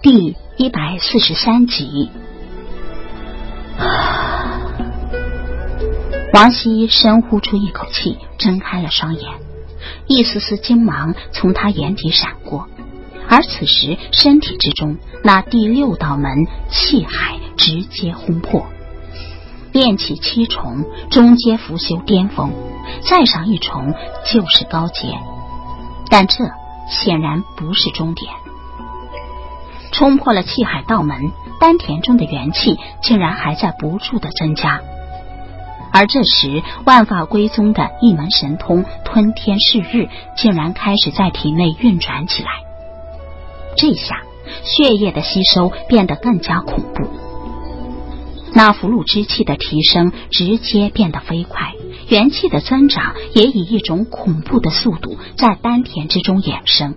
第143集。王熙深呼出一口气，睁开了双眼，一丝丝精芒从他眼底闪过，而此时身体之中那第6道门气海直接轰破，炼气7重，中阶伏修巅峰，再上一重就是高阶，但这显然不是终点。冲破了气海道门，丹田中的元气竟然还在不住地增加，而这时万法归宗的一门神通吞天噬日竟然开始在体内运转起来。这下血液的吸收变得更加恐怖，那符箓之气的提升直接变得飞快，元气的增长也以一种恐怖的速度在丹田之中衍生。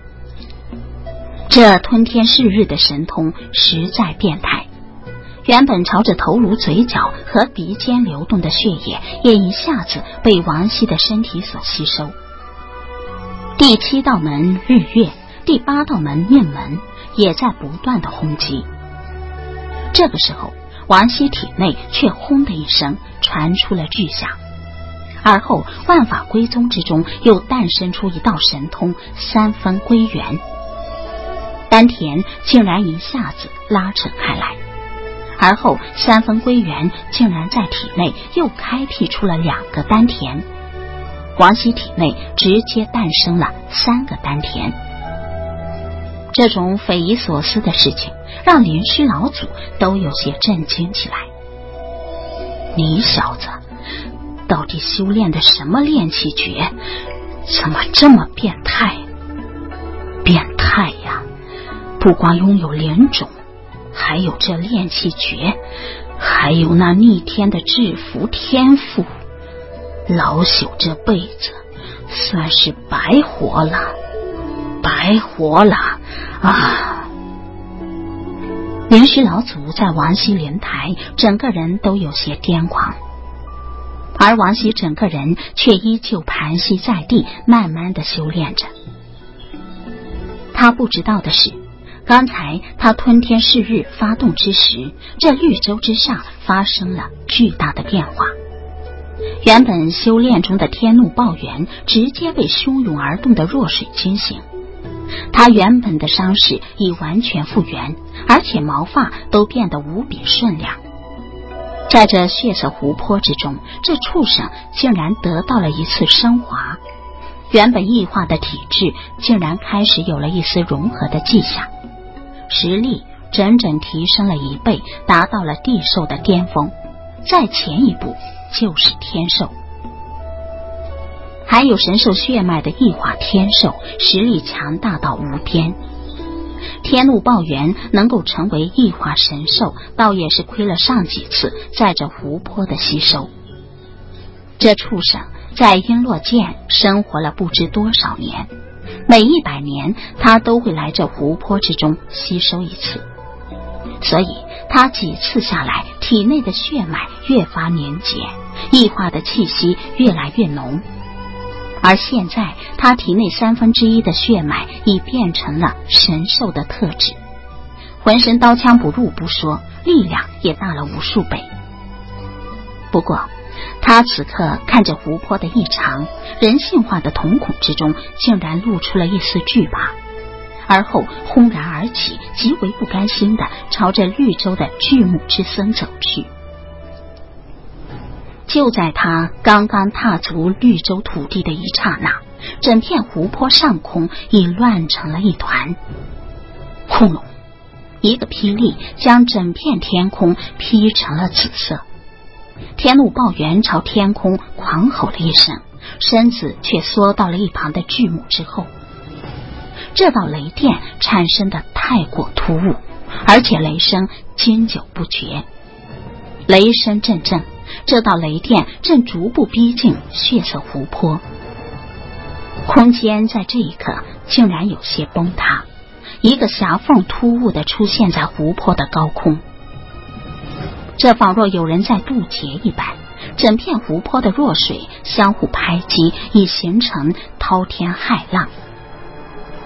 这吞天噬日的神通实在变态，原本朝着头颅、嘴角和鼻尖流动的血液也一下子被王熙的身体所吸收。第7道门日月，第8道门命门也在不断的轰击。这个时候王熙体内却轰的一声传出了巨响，而后万法归宗之中又诞生出一道神通3分归元，丹田竟然一下子拉扯开来，而后3分归元竟然在体内又开辟出了2个丹田，王熙体内直接诞生了3个丹田。这种匪夷所思的事情让灵虚老祖都有些震惊起来。你小子到底修炼的什么炼气诀，怎么这么变态？变态呀！不光拥有灵种，还有这炼气诀，还有那逆天的制服天赋，老朽这辈子算是白活了，白活了啊！灵虚老祖在王熙灵台整个人都有些癫狂，而王熙整个人却依旧盘膝在地，慢慢的修炼着。他不知道的是，刚才他吞天噬日发动之时，这绿洲之上发生了巨大的变化。原本修炼中的天怒抱元直接被汹涌而动的弱水惊醒，他原本的伤势已完全复原，而且毛发都变得无比顺亮。在这血色湖泊之中，这畜生竟然得到了一次升华，原本异化的体质竟然开始有了一丝融合的迹象，实力整整提升了1倍，达到了地兽的巅峰，再前一步就是天兽。还有神兽血脉的异化天兽，实力强大到无边。天怒抱元能够成为异化神兽，倒也是亏了上几次在这湖泊的吸收。这畜生在璎珞涧生活了不知多少年，每100年他都会来这湖泊之中吸收一次，所以他几次下来，体内的血脉越发凝结，异化的气息越来越浓。而现在他体内1/3的血脉已变成了神兽的特质，浑身刀枪不入不说，力量也大了无数倍。不过他此刻看着湖泊的异常，人性化的瞳孔之中竟然露出了一丝惧怕，而后轰然而起，极为不甘心地朝着绿洲的巨木之森走去。就在他刚刚踏足绿洲土地的一刹那，整片湖泊上空已乱成了一团。轰隆，一个霹雳将整片天空劈成了紫色。天怒抱元朝天空狂吼了一声，身子却缩到了一旁的巨木之后。这道雷电产生的太过突兀，而且雷声经久不绝。雷声阵阵，这道雷电正逐步逼近血色湖泊。空间在这一刻竟然有些崩塌，一个狭缝突兀地出现在湖泊的高空。这仿若有人在渡劫一般，整片湖泊的弱水相互拍击，已形成滔天骇浪。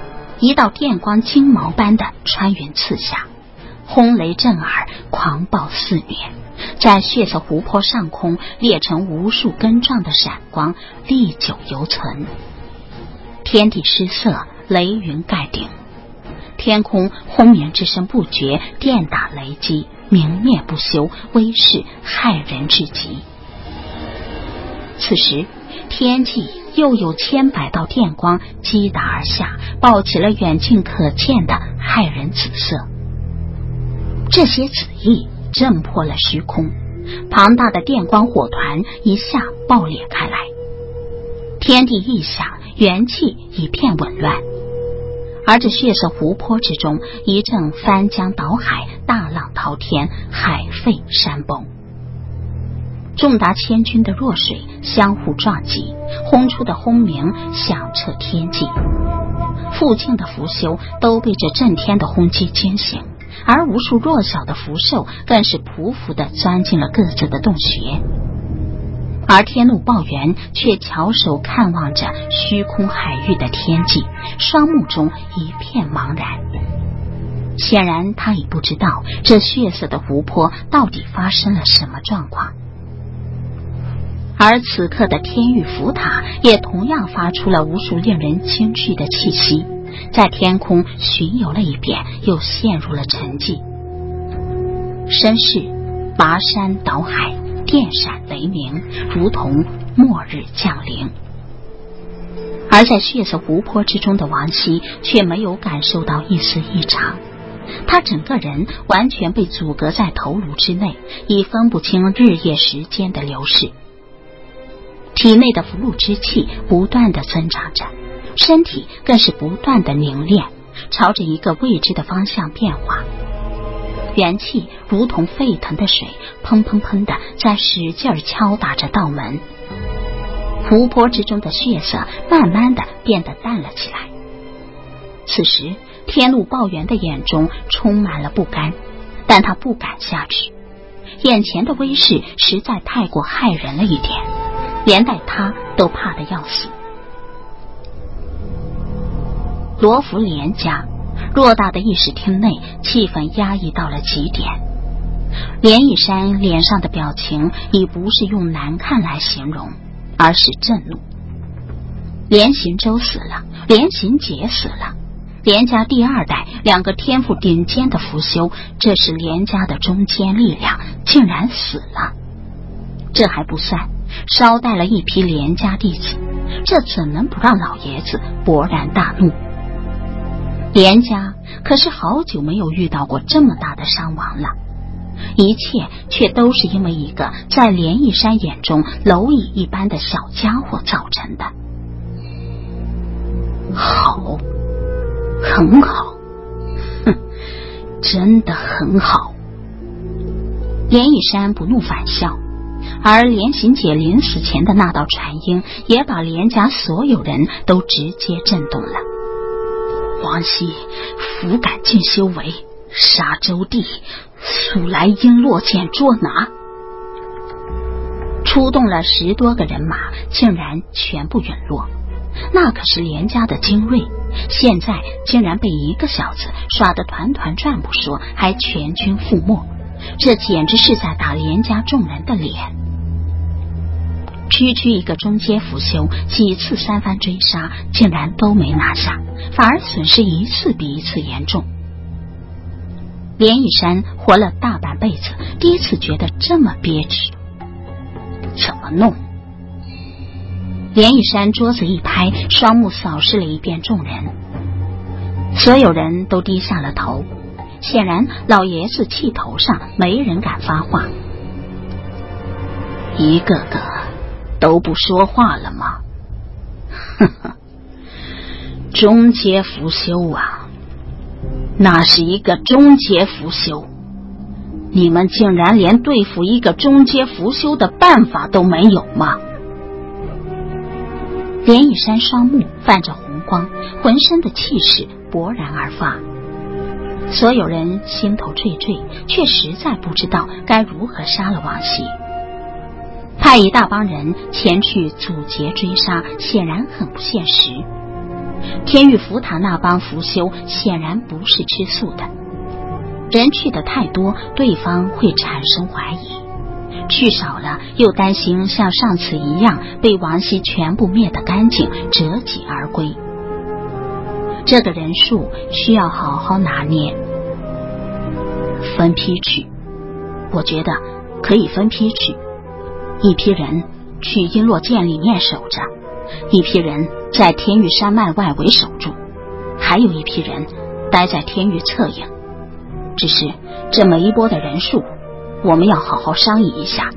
一道电光金毛般的穿云刺下，轰雷震耳，狂暴肆虐，在血色湖泊上空裂成无数根状的闪光，历久犹存。天地失色，雷云盖顶，天空轰鸣之声不绝，电打雷击，明灭不休，威势骇人至极。此时天际又有千百道电光击打而下，爆起了远近可见的骇人紫色。这些紫意震破了虚空，庞大的电光火团一下爆裂开来，天地异响，元气一片紊乱。而这血色湖泊之中，一阵翻江倒海，大浪滔天，海沸山崩。重达千钧的弱水相互撞击，轰出的轰鸣响彻天际。附近的浮修都被这震天的轰击惊醒，而无数弱小的福寿更是匍匐地钻进了各自的洞穴。而天怒抱元却翘首看望着虚空海域的天际，双目中一片茫然。显然他已不知道这血色的湖泊到底发生了什么状况。而此刻的天域浮塔也同样发出了无数令人惊惧的气息，在天空巡游了一遍，又陷入了沉寂。身势拔山倒海，电闪雷鸣，如同末日降临。而在血色湖泊之中的王熙却没有感受到一丝异常，他整个人完全被阻隔在头颅之内，已分不清日夜时间的流逝。体内的符箓之气不断地增长着，身体更是不断地凝练，朝着一个未知的方向变化。元气如同沸腾的水，砰砰砰地在使劲敲打着道门。湖泊之中的血色慢慢地变得淡了起来。此时天怒抱元的眼中充满了不甘，但他不敢下去，眼前的威势实在太过骇人了一点，连带他都怕得要死。罗浮连家偌大的议事厅内，气氛压抑到了极点。连义山脸上的表情已不是用难看来形容，而是震怒。连行舟死了，连行杰死了，连家第二代两个天赋顶尖的符修，这是连家的中坚力量，竟然死了。这还不算，捎带了一批连家弟子，这怎能不让老爷子勃然大怒？连家可是好久没有遇到过这么大的伤亡了，一切却都是因为一个在连义山眼中蝼蚁一般的小家伙造成的。好，很好，哼，真的很好。连义山不怒反笑，而连行姐临死前的那道传音也把连家所有人都直接震动了。王熙弗敢尽修为，杀周帝，速来璎珞剑捉拿。出动了10多个人马，竟然全部陨落。那可是连家的精锐，现在竟然被一个小子耍得团团转不说，还全军覆没，这简直是在打连家众人的脸。区区一个中阶符修，几次三番追杀，竟然都没拿下，反而损失一次比一次严重。连义山活了大半辈子，第一次觉得这么憋屈。怎么弄？连义山桌子一拍，双目扫视了一遍众人，所有人都低下了头，显然老爷子气头上，没人敢发话。一个个都不说话了吗？呵呵，中阶符修啊，那是一个中阶符修，你们竟然连对付一个中阶符修的办法都没有吗？连义山双目泛着红光，浑身的气势勃然而发。所有人心头惴惴，却实在不知道该如何杀了王熙。派一大帮人前去阻截追杀，显然很不现实。 天域福塔那帮伏修显然不是吃素的，人去的太多，对方会产生怀疑，去少了又担心像上次一样被王熙全部灭得干净，折戟而归。这个人数需要好好拿捏。分批去，我觉得可以分批去，一批人去璎珞剑里面守着，一批人在天域山脉外围守住，还有一批人待在天域侧影。只是这么一波的人数，我们要好好商议一下。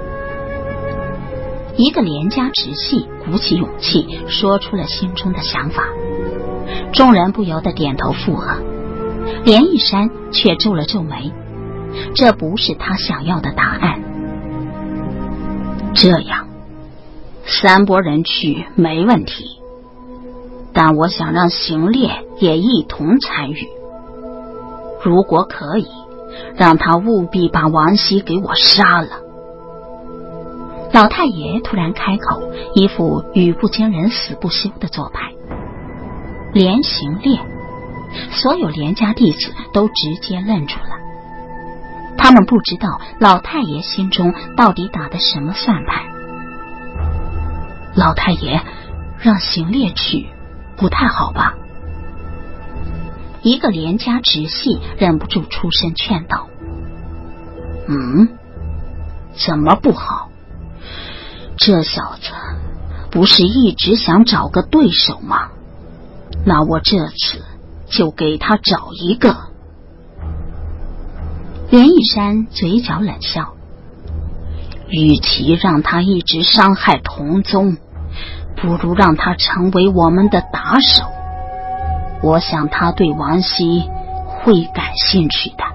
一个连家直系鼓起勇气说出了心中的想法，众人不由得点头附和。连义山却皱了皱眉，这不是他想要的答案。这样3拨人去没问题，但我想让行烈也一同参与，如果可以，让他务必把王熙给我杀了。老太爷突然开口，一副语不惊人死不休的做派。连行烈，所有连家弟子都直接愣住了，他们不知道老太爷心中到底打的什么算盘。老太爷让行烈去不太好吧？一个连家直系忍不住出声劝道。怎么不好？这小子不是一直想找个对手吗？那我这次就给他找一个。连义山嘴角冷笑，与其让他一直伤害同宗，不如让他成为我们的打手。我想他对王熙会感兴趣的。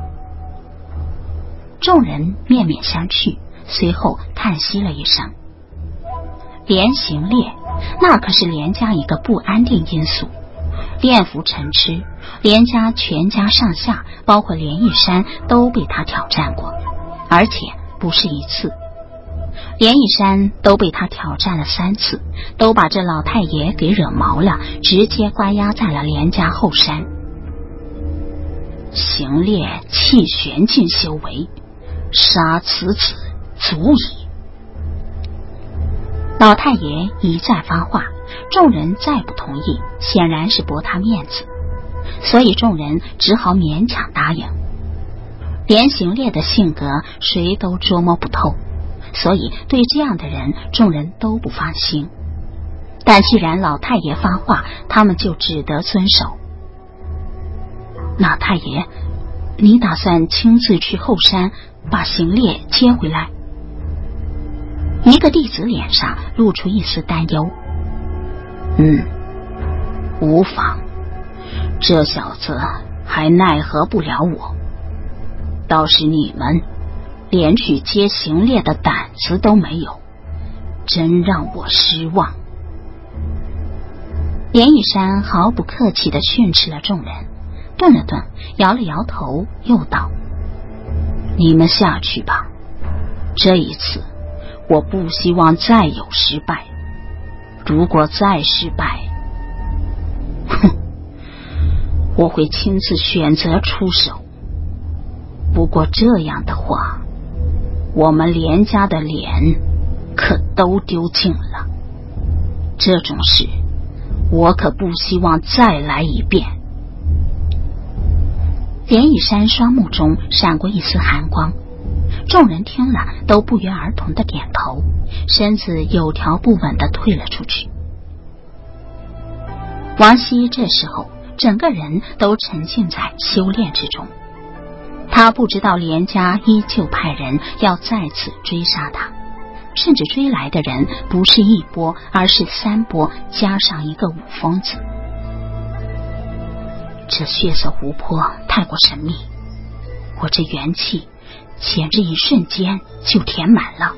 众人面面相觑，随后叹息了一声。连行烈，那可是连家一个不安定因素。练符成痴，连家全家上下，包括连义山都被他挑战过，而且不是一次。连义山都被他挑战了3次，都把这老太爷给惹毛了，直接关押在了连家后山。行烈气玄境修为，杀此子足矣。老太爷一再发话，众人再不同意，显然是驳他面子，所以众人只好勉强答应。连行烈的性格谁都捉摸不透，所以对这样的人众人都不放心。但既然老太爷发话，他们就只得遵守。老太爷，你打算亲自去后山把行烈接回来？一个弟子脸上露出一丝担忧。无妨，这小子还奈何不了我，倒是你们连去接行烈的胆子都没有，真让我失望。连义山毫不客气地训斥了众人，顿了顿，摇了摇头，又道：你们下去吧，这一次我不希望再有失败，如果再失败，我会亲自选择出手。不过这样的话，我们连家的脸可都丢尽了，这种事我可不希望再来一遍。连义山双目中闪过一丝寒光，众人听了都不约而同的点头，身子有条不紊地退了出去。王熙这时候整个人都沉浸在修炼之中，他不知道连家依旧派人要再次追杀他，甚至追来的人不是1波，而是3波，加上一个五疯子。这血色湖泊太过神秘，我这元气简直一瞬间就填满了。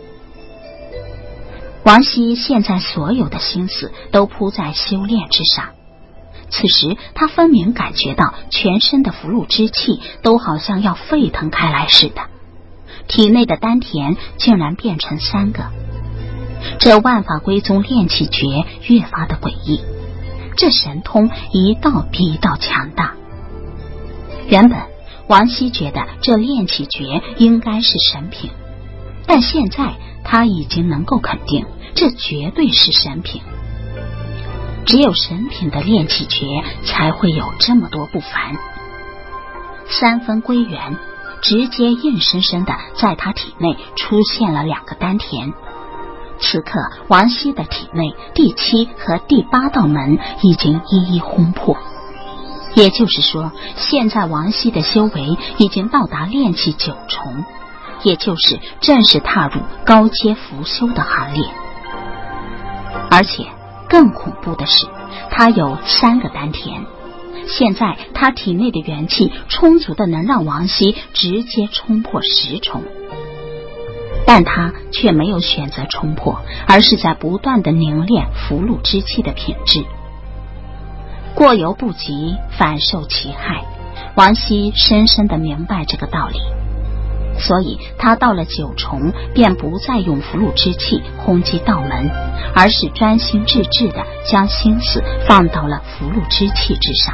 王熙现在所有的心思都扑在修炼之上，此时他分明感觉到全身的符箓之气都好像要沸腾开来似的，体内的丹田竟然变成3个。这万法归宗炼气诀越发的诡异， 这神通一道比一道强大。原本王熙觉得这炼气诀应该是神品，但现在他已经能够肯定，这绝对是神品。只有神品的炼气诀才会有这么多不凡。三分归元，直接硬生生的在他体内出现了2个丹田。此刻王熙的体内第7和第8道门已经一一轰破，也就是说，现在王熙的修为已经到达炼气9重，也就是正式踏入高阶伏修的行列。而且更恐怖的是，他有3个丹田，现在他体内的元气充足的能让王熙直接冲破10重，但他却没有选择冲破，而是在不断的凝练符箓之气的品质。过犹不及，反受其害，王熙深深地明白这个道理，所以他到了9重便不再用符箓之气轰击道门，而是专心致志地将心思放到了符箓之气之上。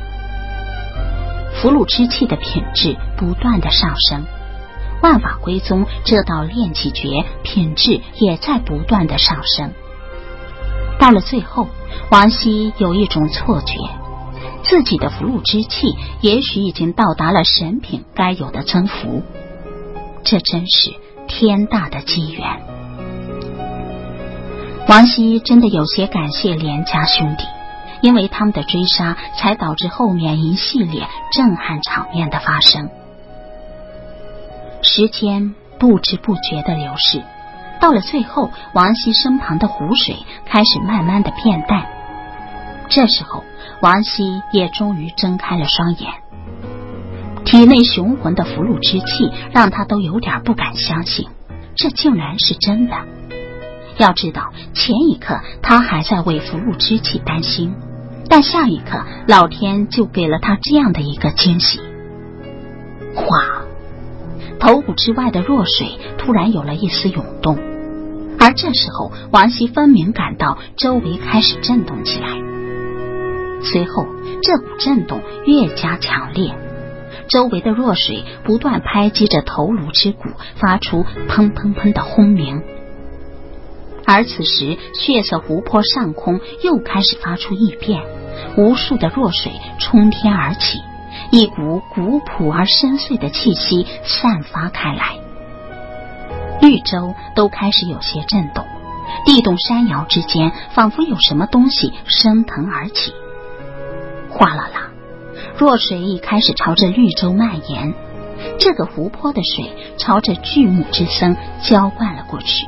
符箓之气的品质不断地上升，万法归宗这道炼气诀品质也在不断地上升。到了最后，王熙有一种错觉，自己的符箓之气也许已经到达了神品该有的增幅，这真是天大的机缘。王熙真的有些感谢连家兄弟，因为他们的追杀才导致后面一系列震撼场面的发生。时间不知不觉地流逝，到了最后，王熙身旁的湖水开始慢慢地变淡。这时候王熙也终于睁开了双眼，体内雄浑的符箓之气让他都有点不敢相信，这竟然是真的。要知道，前一刻他还在为符箓之气担心，但下一刻老天就给了他这样的一个惊喜。哗，头骨之外的弱水突然有了一丝涌动，而这时候王熙分明感到周围开始震动起来。随后这股震动越加强烈，周围的弱水不断拍击着头颅之骨，发出砰砰砰的轰鸣。而此时血色湖泊上空又开始发出异变，无数的弱水冲天而起，一股古朴而深邃的气息散发开来。绿洲都开始有些震动，地动山摇之间仿佛有什么东西升腾而起。哗啦啦，弱水已开始朝着绿洲蔓延，这个湖泊的水朝着巨木之森浇灌了过去。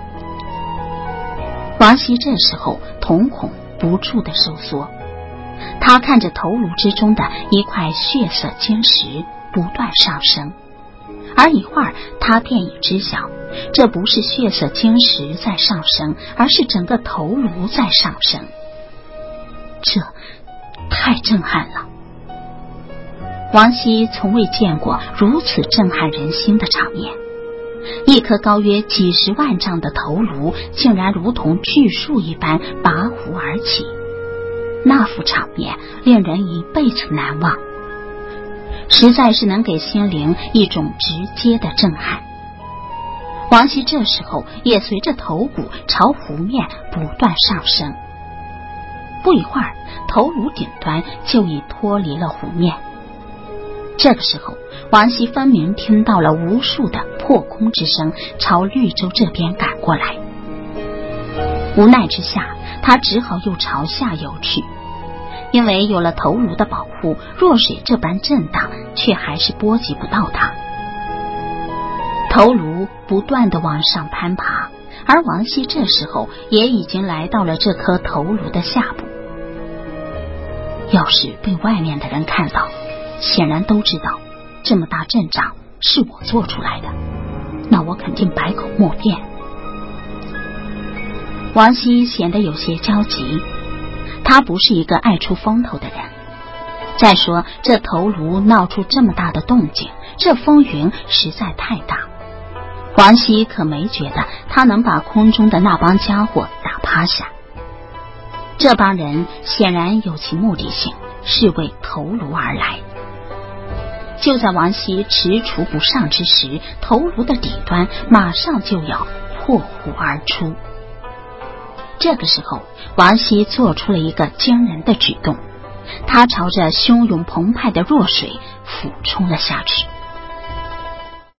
王熙这时候瞳孔不住地收缩，他看着头颅之中的一块血色晶石不断上升，而一会儿他便已知晓，这不是血色晶石在上升，而是整个头颅在上升。这太震撼了，王熙从未见过如此震撼人心的场面。一颗高约几十万丈的头颅竟然如同巨树一般拔湖而起，那幅场面令人一辈子难忘，实在是能给心灵一种直接的震撼。王熙这时候也随着头骨朝湖面不断上升，不一会儿头颅顶端就已脱离了湖面。这个时候王熙分明听到了无数的破空之声朝绿洲这边赶过来，无奈之下他只好又朝下游去，因为有了头颅的保护，弱水这般震荡却还是波及不到他。头颅不断地往上攀爬，而王熙这时候也已经来到了这颗头颅的下部。要是被外面的人看到，显然都知道这么大阵仗是我做出来的，那我肯定百口莫辩。王熙显得有些焦急，他不是一个爱出风头的人，再说这头颅闹出这么大的动静，这风云实在太大，王熙可没觉得他能把空中的那帮家伙打趴下。 这帮人显然有其目的性，是为头颅而来。就在王熙踟蹰不上之时，头颅的底端马上就要破壶而出。这个时候，王熙做出了一个惊人的举动，他朝着汹涌澎湃的弱水俯冲了下去。